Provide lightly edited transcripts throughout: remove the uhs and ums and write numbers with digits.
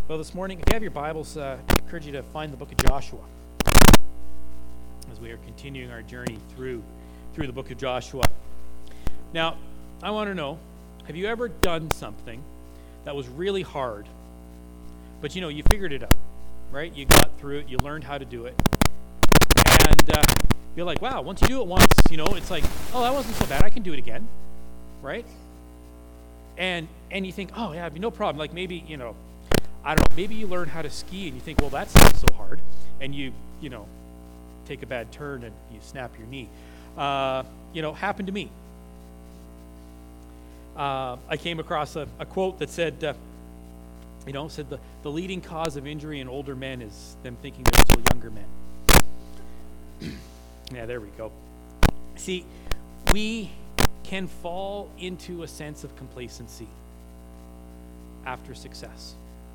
Well, this morning, if you have your Bibles, I encourage you to find the book of Joshua as we are continuing our journey through the book of Joshua. Now, I want to know, have you ever done something that was really hard, but you figured it out, right? You got through it, you learned how to do it, and you're like, wow, once you do it once, it's like, oh, that wasn't so bad, I can do it again, right? And you think, oh, yeah, no problem. Like maybe, I don't know, maybe you learn how to ski and you think, well, that's not so hard. And you take a bad turn and you snap your knee. Happened to me. I came across a quote that said, the leading cause of injury in older men is them thinking they're still younger men. Yeah, there we go. See, we can fall into a sense of complacency after success.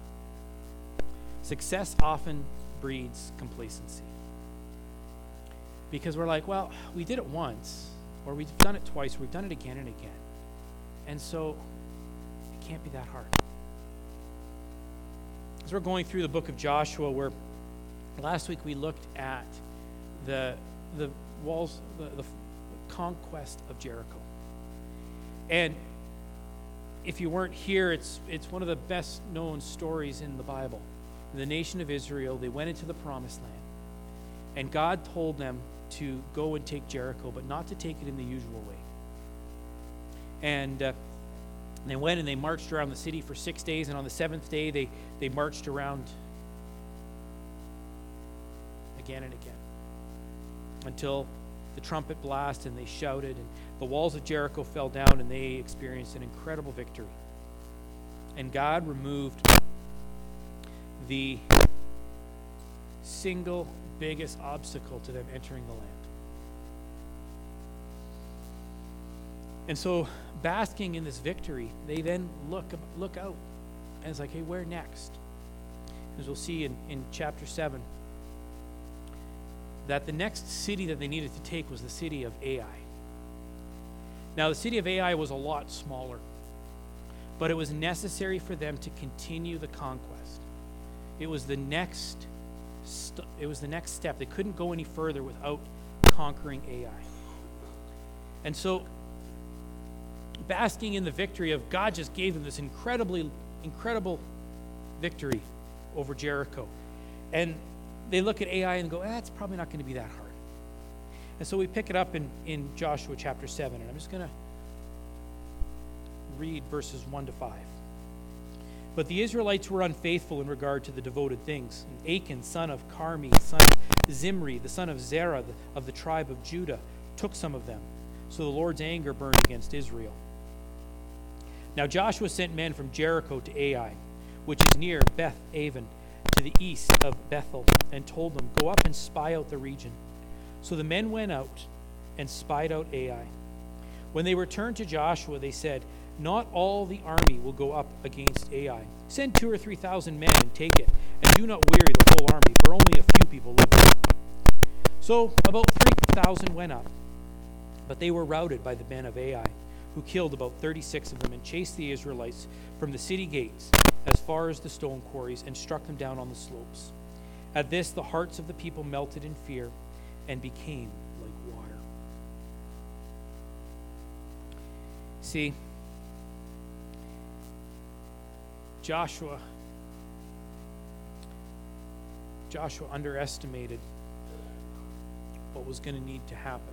Success often breeds complacency. Because we're like, well, we did it once, or we've done it twice, or we've done it again and again. And so it can't be that hard. As we're going through the book of Joshua, where last week we looked at the walls, the conquest of Jericho. And if you weren't here, it's one of the best known stories in the Bible. The nation of Israel, they went into the promised land. And God told them to go and take Jericho, but not to take it in the usual way. And they went and they marched around the city for 6 days, and on the seventh day they marched around again and again until the trumpet blast, and they shouted, and the walls of Jericho fell down, and they experienced an incredible victory. And God removed the single biggest obstacle to them entering the land. And so, basking in this victory, they then look out, and it's like, hey, where next? As we'll see in chapter 7, that the next city that they needed to take was the city of Ai. Now, the city of Ai was a lot smaller, but it was necessary for them to continue the conquest. It was the next step. They couldn't go any further without conquering Ai. And so, basking in the victory of God just gave them this incredible victory over Jericho. And they look at Ai and go, that's probably not going to be that hard. And so we pick it up in Joshua chapter 7, and I'm just going to read verses 1 to 5. But the Israelites were unfaithful in regard to the devoted things. And Achan, son of Carmi, son of Zimri, the son of Zerah, of the tribe of Judah, took some of them. So the Lord's anger burned against Israel. Now Joshua sent men from Jericho to Ai, which is near Beth Aven, to the east of Bethel, and told them, go up and spy out the region. So the men went out and spied out Ai. When they returned to Joshua, they said, not all the army will go up against Ai. Send 2,000 or 3,000 men and take it, and do not weary the whole army, for only a few people live there. So about 3,000 went up, but they were routed by the men of Ai, who killed about 36 of them and chased the Israelites from the city gates as far as the stone quarries and struck them down on the slopes. At this, the hearts of the people melted in fear and became like water. See, Joshua underestimated what was going to need to happen.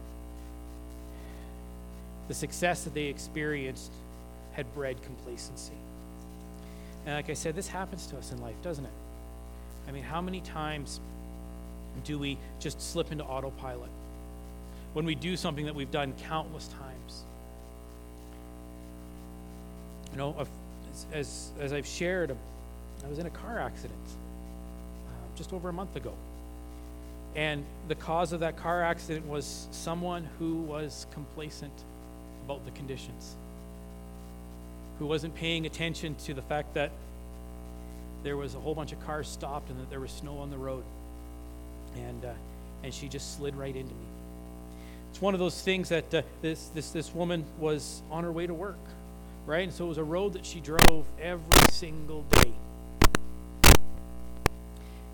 The success that they experienced had bred complacency. And like I said, this happens to us in life, doesn't it? I mean, how many times do we just slip into autopilot when we do something that we've done countless times? As I've shared, I was in a car accident just over a month ago. And the cause of that car accident was someone who was complacent about the conditions, who wasn't paying attention to the fact that there was a whole bunch of cars stopped and that there was snow on the road. And she just slid right into me. It's one of those things that this woman was on her way to work, right? And so it was a road that she drove every single day.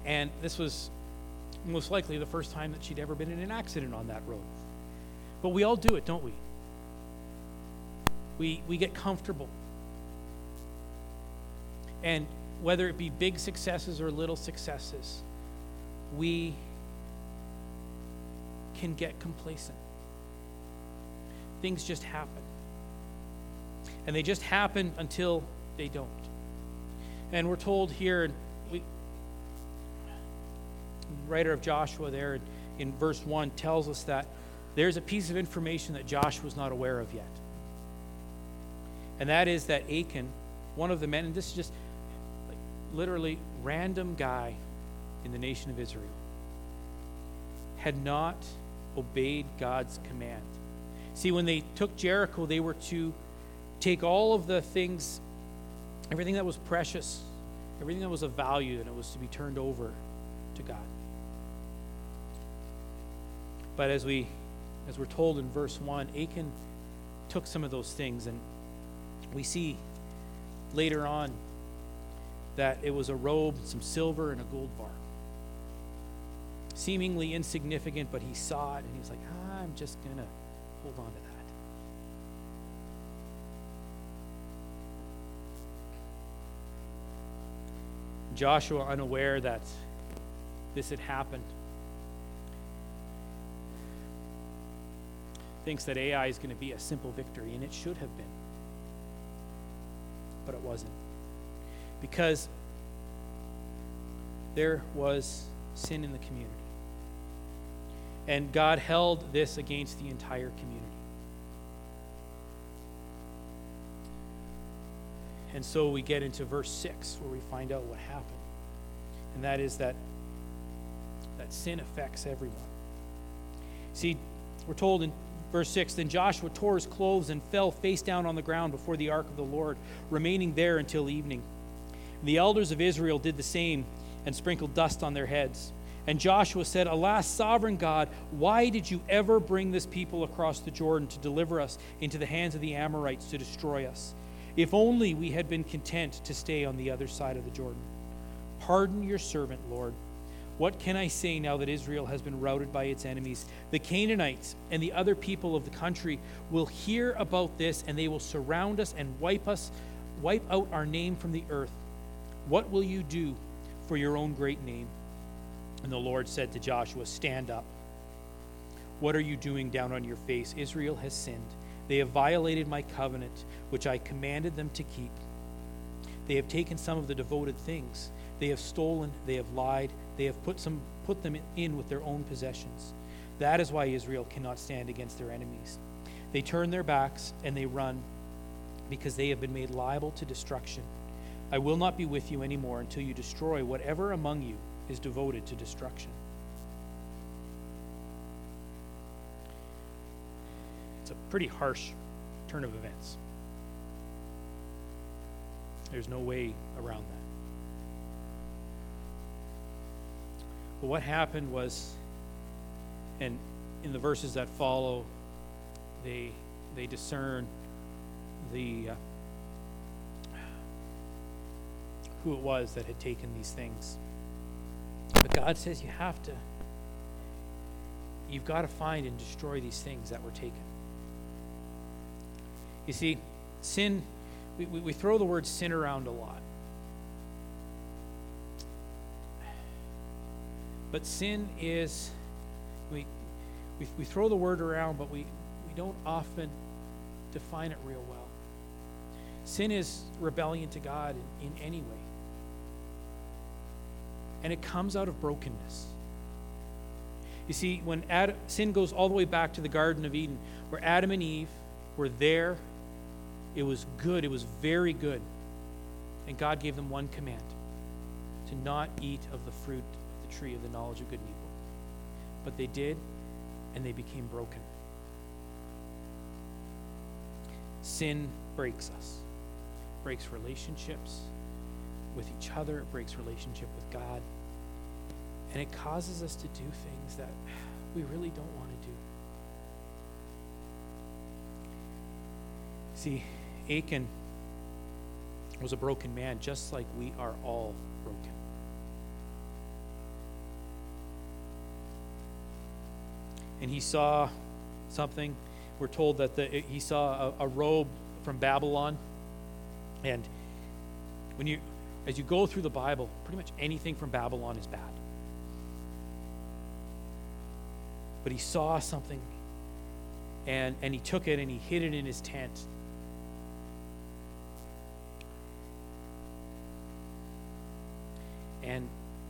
And this was most likely the first time that she'd ever been in an accident on that road. But we all do it, don't we? We get comfortable. And whether it be big successes or little successes, we can get complacent. Things just happen. And they just happen until they don't. And we're told here, the writer of Joshua there in verse 1 tells us that there's a piece of information that Joshua was not aware of yet. And that is that Achan, one of the men, and this is just like literally random guy in the nation of Israel, had not obeyed God's command. See, when they took Jericho, they were to take all of the things, everything that was precious, everything that was of value, and it was to be turned over to God. But as we're told in verse 1, Achan took some of those things, and we see later on that it was a robe, some silver, and a gold bar. Seemingly insignificant, but he saw it, and he was like, I'm just going to hold on to that. Joshua, unaware that this had happened, thinks that Ai is going to be a simple victory, and it should have been. But it wasn't. Because there was sin in the community. And God held this against the entire community. And so we get into verse 6 where we find out what happened. And that is that sin affects everyone. See, we're told in verse 6, then Joshua tore his clothes and fell face down on the ground before the ark of the Lord, remaining there until evening. And the elders of Israel did the same and sprinkled dust on their heads. And Joshua said, Alas, sovereign God, why did you ever bring this people across the Jordan to deliver us into the hands of the Amorites to destroy us? If only we had been content to stay on the other side of the Jordan. Pardon your servant, Lord. What can I say now that Israel has been routed by its enemies? The Canaanites and the other people of the country will hear about this, and they will surround us and wipe out our name from the earth. What will you do for your own great name? And the Lord said to Joshua, Stand up. What are you doing down on your face? Israel has sinned. They have violated my covenant, which I commanded them to keep. They have taken some of the devoted things. They have stolen, they have lied, they have put them in with their own possessions. That is why Israel cannot stand against their enemies. They turn their backs and they run, because they have been made liable to destruction. I will not be with you anymore until you destroy whatever among you is devoted to destruction. It's a pretty harsh turn of events. There's no way around that. But what happened was, and in the verses that follow, they discern who it was that had taken these things. But God says you've got to find and destroy these things that were taken. You see, sin, we throw the word sin around a lot. But sin is, we throw the word around, but we don't often define it real well. Sin is rebellion to God in any way. And it comes out of brokenness. You see, when sin goes all the way back to the Garden of Eden, where Adam and Eve were there, it was good, it was very good. And God gave them one command, to not eat of the fruit of the tree of the knowledge of good and evil. But they did, and they became broken. Sin breaks us. It breaks relationships with each other. It breaks relationship with God. And it causes us to do things that we really don't want to do. See, Achan was a broken man, just like we are all broken. and he saw something. We're told that he saw a robe from Babylon. And as you go through the Bible, pretty much anything from Babylon is bad. But he saw something, and he took it and he hid it in his tent. And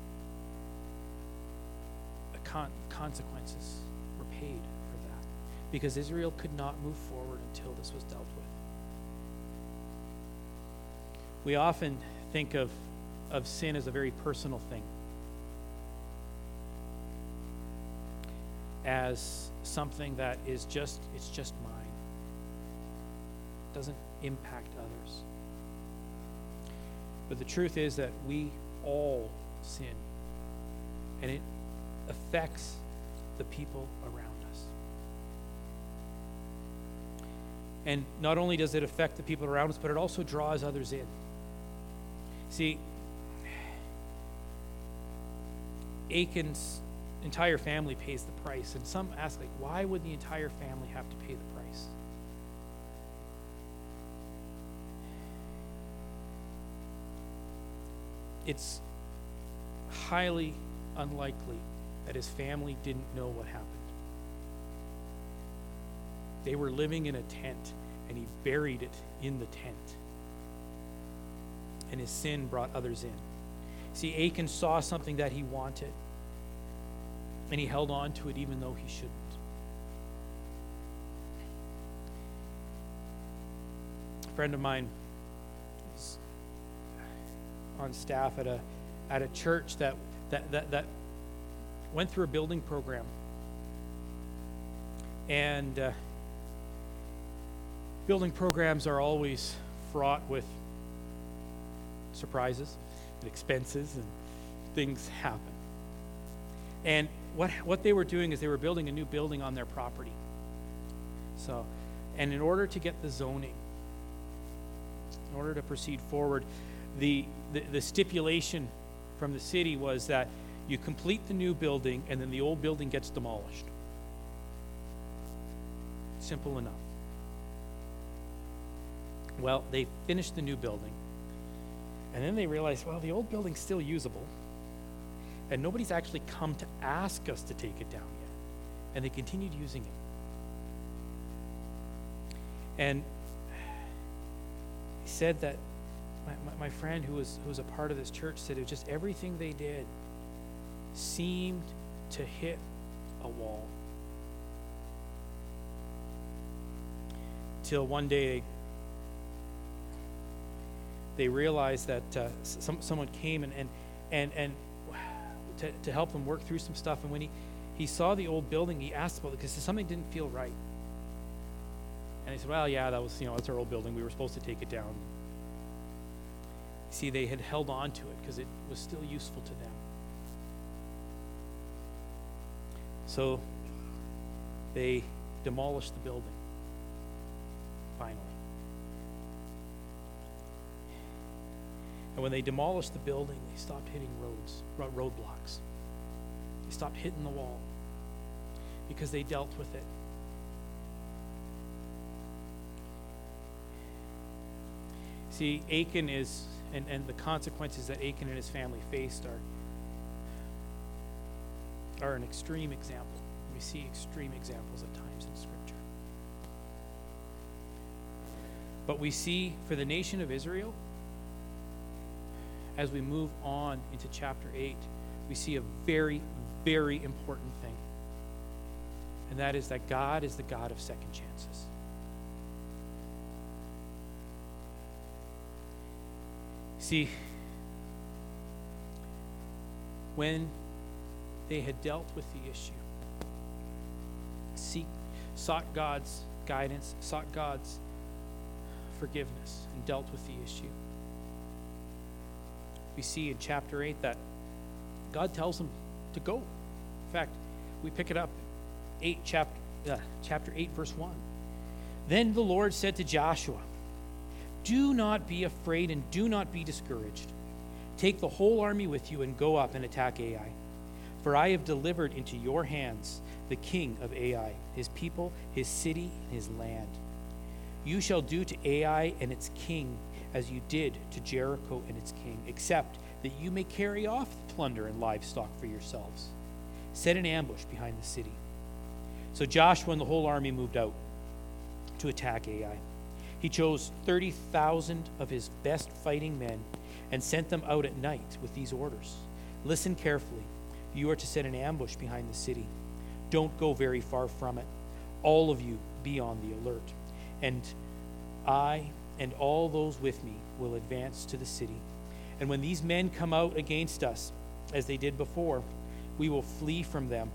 the consequences were paid for that, because Israel could not move forward until this was dealt with. We often think of sin as a very personal thing, as something that it's just mine. It doesn't impact others. But the truth is that we all sin, and it affects the people around us. And not only does it affect the people around us, but it also draws others in. See, Achan's entire family pays the price, and some ask, like, why would the entire family have to pay the price? It's highly unlikely that his family didn't know what happened. They were living in a tent, and he buried it in the tent. And his sin brought others in. See, Achan saw something that he wanted, and he held on to it even though he shouldn't. A friend of mine is on staff at a church that went through a building program. And building programs are always fraught with surprises and expenses, and things happen. And what they were doing is they were building a new building on their property. So, and in order to get the zoning, in order to proceed forward, the stipulation from the city was that you complete the new building and then the old building gets demolished. Simple enough. Well, they finished the new building, and then they realized, well, the old building's still usable, and nobody's actually come to ask us to take it down yet. And they continued using it. And he said that my friend who was a part of this church said it was just everything they did seemed to hit a wall. Till one day they realized that someone came and to help them work through some stuff. And when he saw the old building, he asked about it because something didn't feel right. And he said, well, yeah, that's our old building. We were supposed to take it down. See, they had held on to it because it was still useful to them. So they demolished the building, finally. And when they demolished the building, they stopped hitting roadblocks. They stopped hitting the wall because they dealt with it. See, Achan and the consequences that Achan and his family faced are an extreme example. We see extreme examples at times in Scripture. But we see for the nation of Israel, as we move on into chapter 8, we see a very, very important thing. And that is that God is the God of second chances. See, when they had dealt with the issue, sought God's guidance, sought God's forgiveness, and dealt with the issue, we see in chapter 8 that God tells them to go. In fact, we pick it up, chapter 8, verse 1. Then the Lord said to Joshua, do not be afraid and do not be discouraged. Take the whole army with you and go up and attack Ai. For I have delivered into your hands the king of Ai, his people, his city, and his land. You shall do to Ai and its king as you did to Jericho and its king, except that you may carry off the plunder and livestock for yourselves. Set an ambush behind the city." So Joshua and the whole army moved out to attack Ai. He chose 30,000 of his best fighting men and sent them out at night with these orders. "Listen carefully. You are to set an ambush behind the city. Don't go very far from it. All of you be on the alert. And I and all those with me will advance to the city. And when these men come out against us, as they did before, we will flee from them.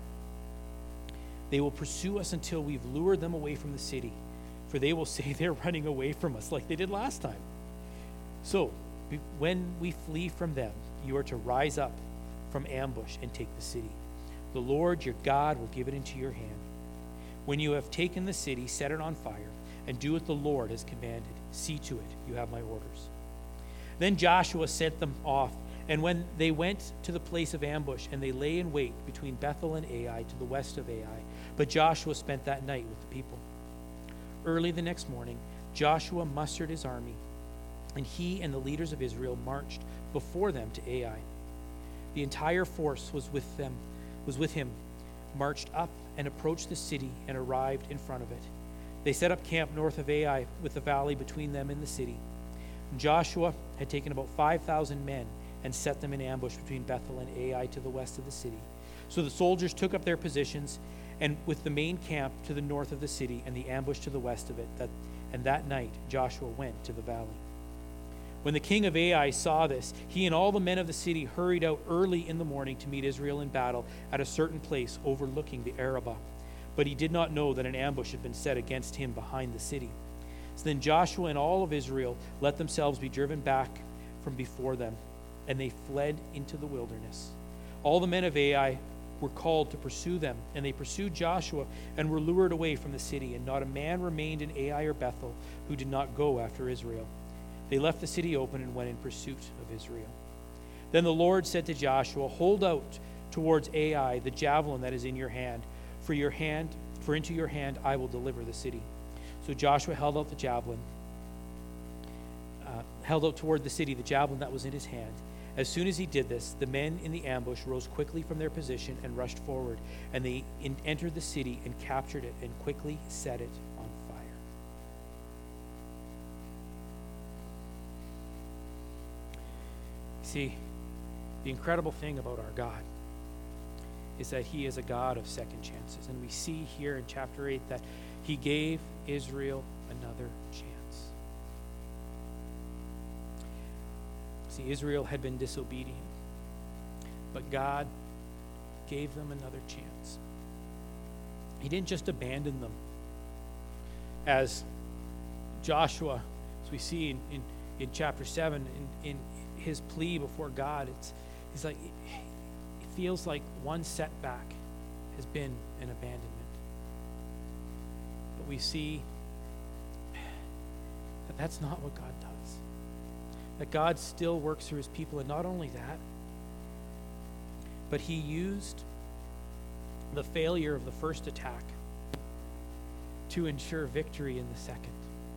They will pursue us until we've lured them away from the city, for they will say they're running away from us like they did last time. So, when we flee from them, you are to rise up from ambush and take the city. The Lord your God will give it into your hand. When you have taken the city, set it on fire, and do what the Lord has commanded. See to it, you have my orders." Then Joshua sent them off, and when they went to the place of ambush, and they lay in wait between Bethel and Ai to the west of Ai. But Joshua spent that night with the people. Early the next morning, Joshua mustered his army, and he and the leaders of Israel marched before them to Ai. The entire force was with him, marched up and approached the city and arrived in front of it. They set up camp north of Ai with the valley between them and the city. Joshua had taken about 5,000 men and set them in ambush between Bethel and Ai to the west of the city. So the soldiers took up their positions, and with the main camp to the north of the city and the ambush to the west of it, and that night Joshua went to the valley. When the king of Ai saw this, he and all the men of the city hurried out early in the morning to meet Israel in battle at a certain place overlooking the Arabah. But he did not know that an ambush had been set against him behind the city. So then Joshua and all of Israel let themselves be driven back from before them, and they fled into the wilderness. All the men of Ai were called to pursue them, and they pursued Joshua and were lured away from the city, and not a man remained in Ai or Bethel who did not go after Israel. They left the city open and went in pursuit of Israel. Then the Lord said to Joshua, "Hold out towards Ai the javelin that is in your hand, for into your hand I will deliver the city." So Joshua held out toward the city the javelin that was in his hand. As soon as he did this, the men in the ambush rose quickly from their position and rushed forward, and they entered the city and captured it and quickly set it on fire. See, the incredible thing about our God is that he is a God of second chances. And we see here in chapter 8 that he gave Israel another chance. See, Israel had been disobedient, but God gave them another chance. He didn't just abandon them. As Joshua, as we see in chapter 7, in his plea before God, he's like, it feels like one setback has been an abandonment. But we see that that's not what God does. That God still works through his people, and not only that, but he used the failure of the first attack to ensure victory in the second.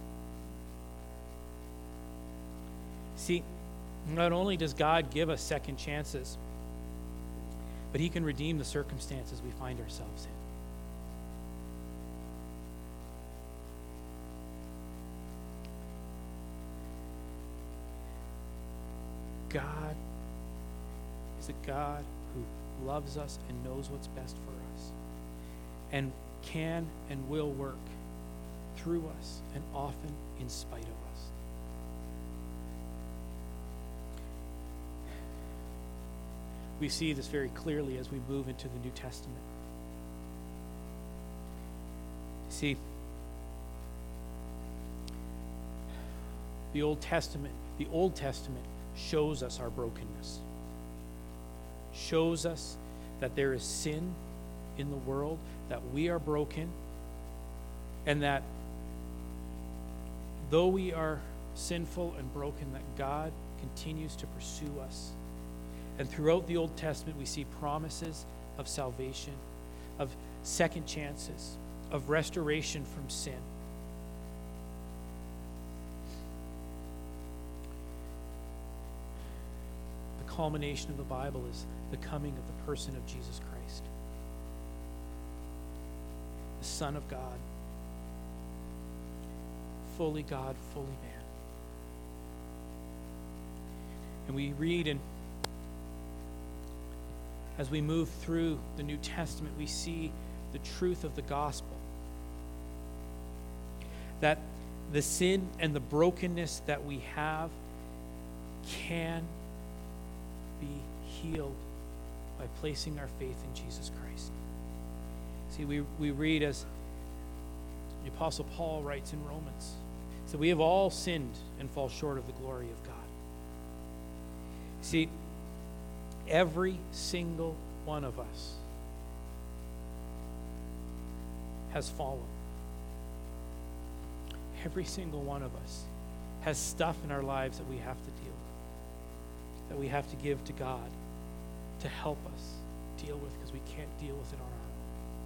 See, not only does God give us second chances, but he can redeem the circumstances we find ourselves in. God is a God who loves us and knows what's best for us, and can and will work through us, and often in spite of us. We see this very clearly as we move into the New Testament. See, the Old Testament shows us our brokenness, shows us that there is sin in the world, that we are broken, and that though we are sinful and broken, that God continues to pursue us. And throughout the Old Testament, we see promises of salvation, of second chances, of restoration from sin. The culmination of the Bible is the coming of the person of Jesus Christ, the Son of God, fully God, fully man. And we read, and as we move through the New Testament, we see the truth of the gospel. That the sin and the brokenness that we have can be healed by placing our faith in Jesus Christ. See, we read as the Apostle Paul writes in Romans, so we have all sinned and fall short of the glory of God. See, every single one of us has fallen. Every single one of us has stuff in our lives that we have to deal with, that we have to give to God to help us deal with, because we can't deal with it on our own.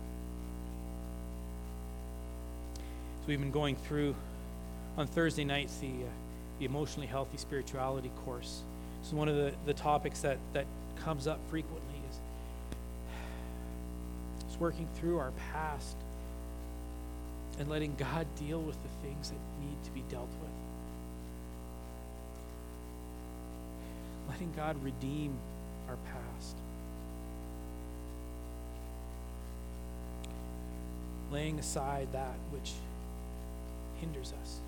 So we've been going through on Thursday nights the emotionally healthy spirituality course. So one of the topics that comes up frequently is working through our past and letting God deal with the things that need to be dealt with. Letting God redeem our past. Laying aside that which hinders us.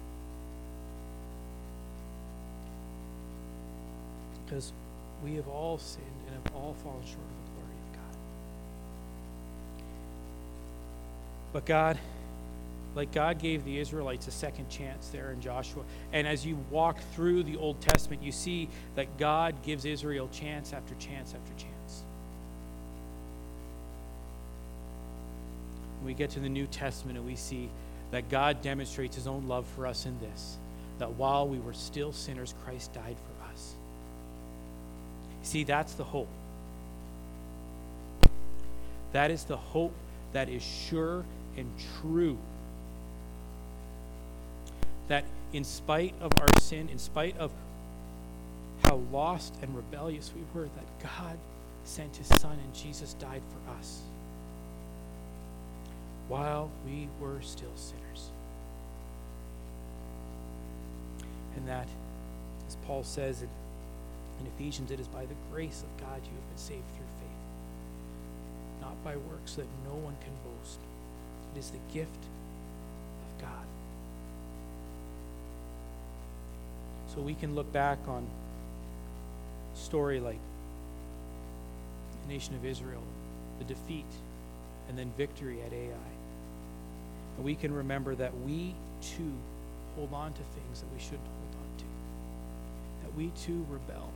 Because we have all sinned and have all fallen short of the glory of God. But God, like God gave the Israelites a second chance there in Joshua, and as you walk through the Old Testament, you see that God gives Israel chance after chance after chance. We get to the New Testament and we see that God demonstrates his own love for us in this, that while we were still sinners, Christ died for us. See, that's the hope. That is the hope that is sure and true. That in spite of our sin, in spite of how lost and rebellious we were, that God sent his Son and Jesus died for us while we were still sinners. And that, as Paul says in Ephesians, it is by the grace of God you have been saved through faith, not by works, so that no one can boast. It is the gift of God. So we can look back on a story like the nation of Israel, the defeat and then victory at Ai. And we can remember that we too hold on to things that we shouldn't hold on to. That we too rebel.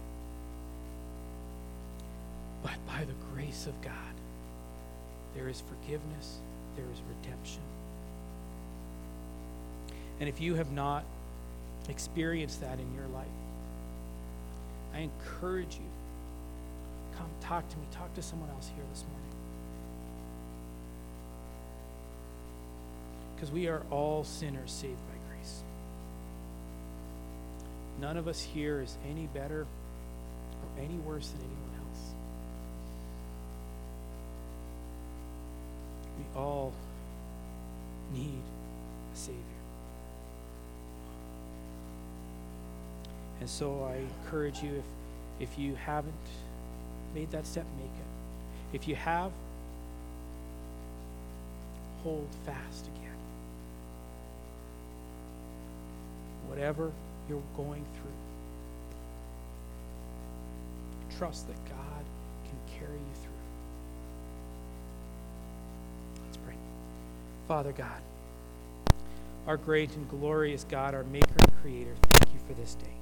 But by the grace of God, there is forgiveness, there is redemption. And if you have not experienced that in your life, I encourage you, come talk to me, talk to someone else here this morning. Because we are all sinners saved by grace. None of us here is any better or any worse than anyone else. We all need a Savior. And so I encourage you, if you haven't made that step, make it. If you have, hold fast again. Whatever you're going through, trust that God can carry you through. Let's pray. Father God, our great and glorious God, our maker and creator, thank you for this day.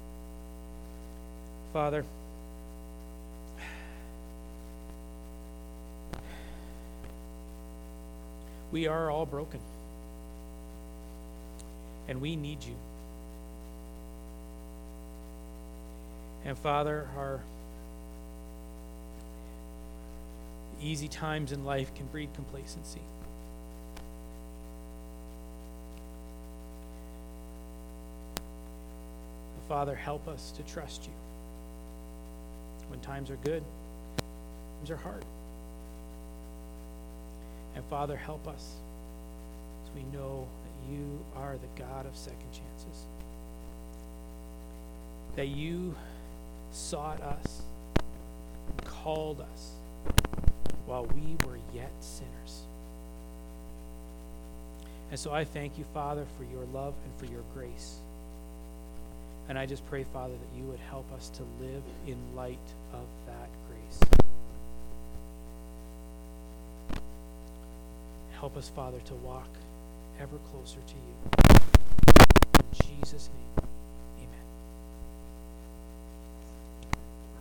Father, we are all broken, and we need you. And Father, Easy times in life can breed complacency. Father, help us to trust you. When times are good, times are hard. And Father, help us as we know that you are the God of second chances. That you sought us and called us while we were yet sinners. And so I thank you, Father, for your love and for your grace. And I just pray, Father, that you would help us to live in light of that grace. Help us, Father, to walk ever closer to you. In Jesus' name.